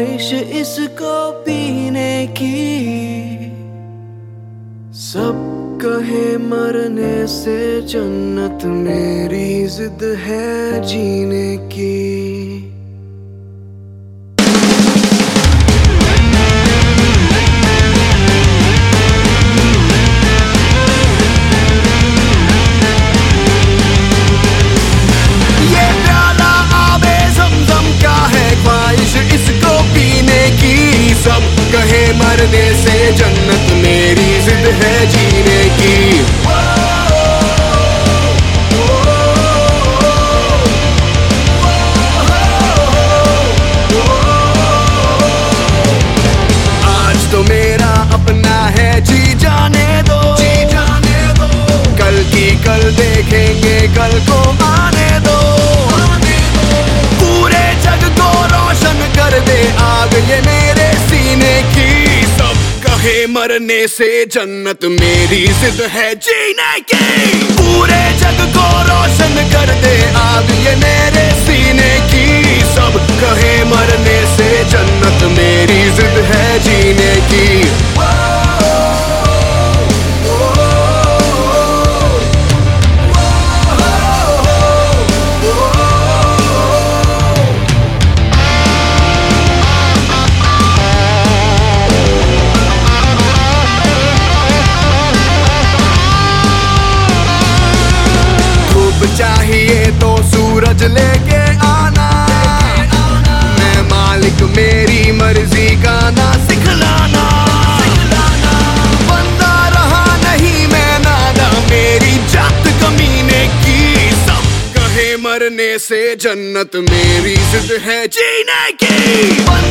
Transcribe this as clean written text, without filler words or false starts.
ख्वाहिश इसको पीने की। सब कहे मरने से जन्नत, मेरी जिद है जीने की। कहे मरने से जन्नत, मेरी जिद है जीने की। आज तो मेरा अपना है, जी जाने दो, जी जाने दो। कल की कल देखेंगे, कल को आने दो। पूरे जग को रोशन कर दे आग ये मेरे सीने की। सब कहे मरने से जन्नत, मेरी जिद है जीने की। पूरे जग को रोशन कर दे आग ये मेरे सीने की। सब कहे मरने से जन्नत, मेरी जिद है जीने की। चाहिए तो सूरज लेके आना, मैं मालिक, मेरी मर्जी का ना सिखलाना। बंदा रहा नहीं मैं नादा, मेरी जात कमीने की। सब कहे मरने से जन्नत, मेरी जिद है जीने की।